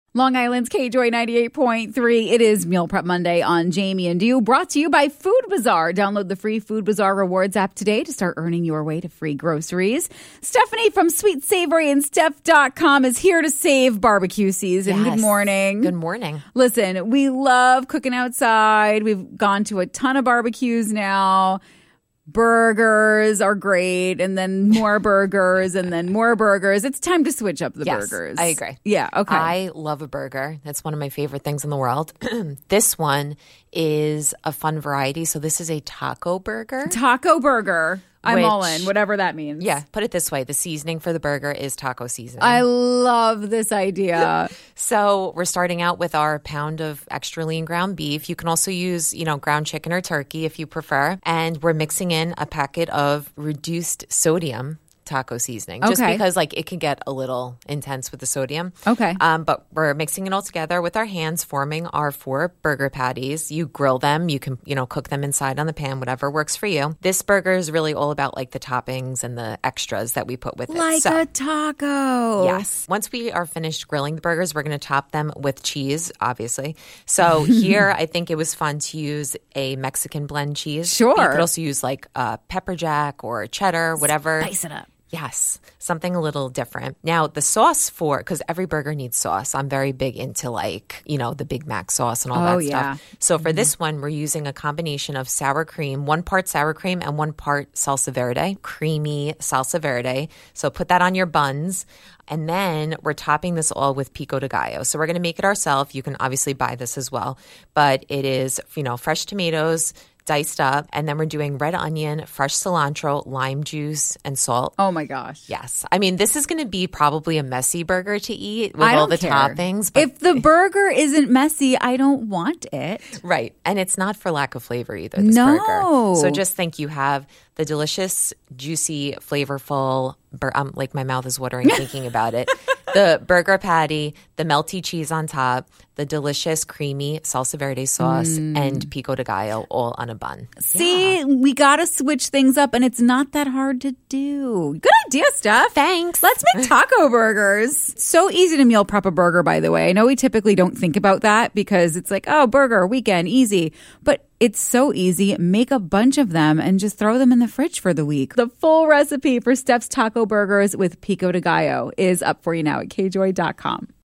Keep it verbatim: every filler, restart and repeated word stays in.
Long Island's K Joy ninety-eight point three. It is Meal Prep Monday on Jamie and You, brought to you by Food Bazaar. Download the free Food Bazaar Rewards app today to start earning your way to free groceries. Stephanie from Sweet Savory and Steph dot com is here to save barbecue season. Yes. Good morning. Good morning. Listen, we love cooking outside. We've gone to a ton of barbecues now. Burgers are great, and then more burgers, and then more burgers. It's time to switch up the yes, burgers. I agree. Yeah, okay. I love a burger. That's one of my favorite things in the world. This one is a fun variety. So this is a taco burger. Taco burger. I'm which, all in, whatever that means. Yeah, put it this way. The seasoning for the burger is taco seasoning. I love this idea. So we're starting out with our pound of extra lean ground beef. You can also use, you know, ground chicken or turkey if you prefer. And we're mixing in a packet of reduced sodium taco seasoning, just Okay. because like it can get a little intense with the sodium. Okay. Um, but we're mixing it all together with our hands, forming our four burger patties. You grill them. You can, you know, cook them inside on the pan, whatever works for you. This burger is really all about like the toppings and the extras that we put with it. Like So, a taco. yes. Once we are finished grilling the burgers, we're going to top them with cheese, obviously. So here, I think it was fun to use a Mexican blend cheese. Sure. You could also use like uh, pepper jack or cheddar, whatever. Spice it up. Yes, something a little different. Now, the sauce for, because every burger needs sauce. I'm very big into like, you know, the Big Mac sauce and all Oh, that yeah. stuff. So for this one, we're using a combination of sour cream, one part sour cream and one part salsa verde, creamy salsa verde. So put that on your buns. And then we're topping this all with pico de gallo. So we're going to make it ourselves. You can obviously buy this as well. But it is, you know, fresh tomatoes, diced up, and then we're doing red onion, fresh cilantro, lime juice, and salt. Oh my gosh. Yes. I mean, this is going to be probably a messy burger to eat with I all don't the care. toppings. But If the burger isn't messy, I don't want it. right. And it's not for lack of flavor either, this No. burger. So just think you have the delicious, juicy, flavorful, bur- um, like my mouth is watering thinking about it, the burger patty, the melty cheese on top, the delicious, creamy salsa verde sauce, Mm. and pico de gallo all on a bun. See, Yeah. we got to switch things up, and it's not that hard to do. Good idea, Steph. Thanks. Let's make taco burgers. So easy to meal prep a burger, by the way. I know we typically don't think about that because it's like, oh, burger, weekend, easy. But it's so easy. Make a bunch of them and just throw them in the fridge for the week. The full recipe for Steph's taco burgers with pico de gallo is up for you now at K Joy dot com.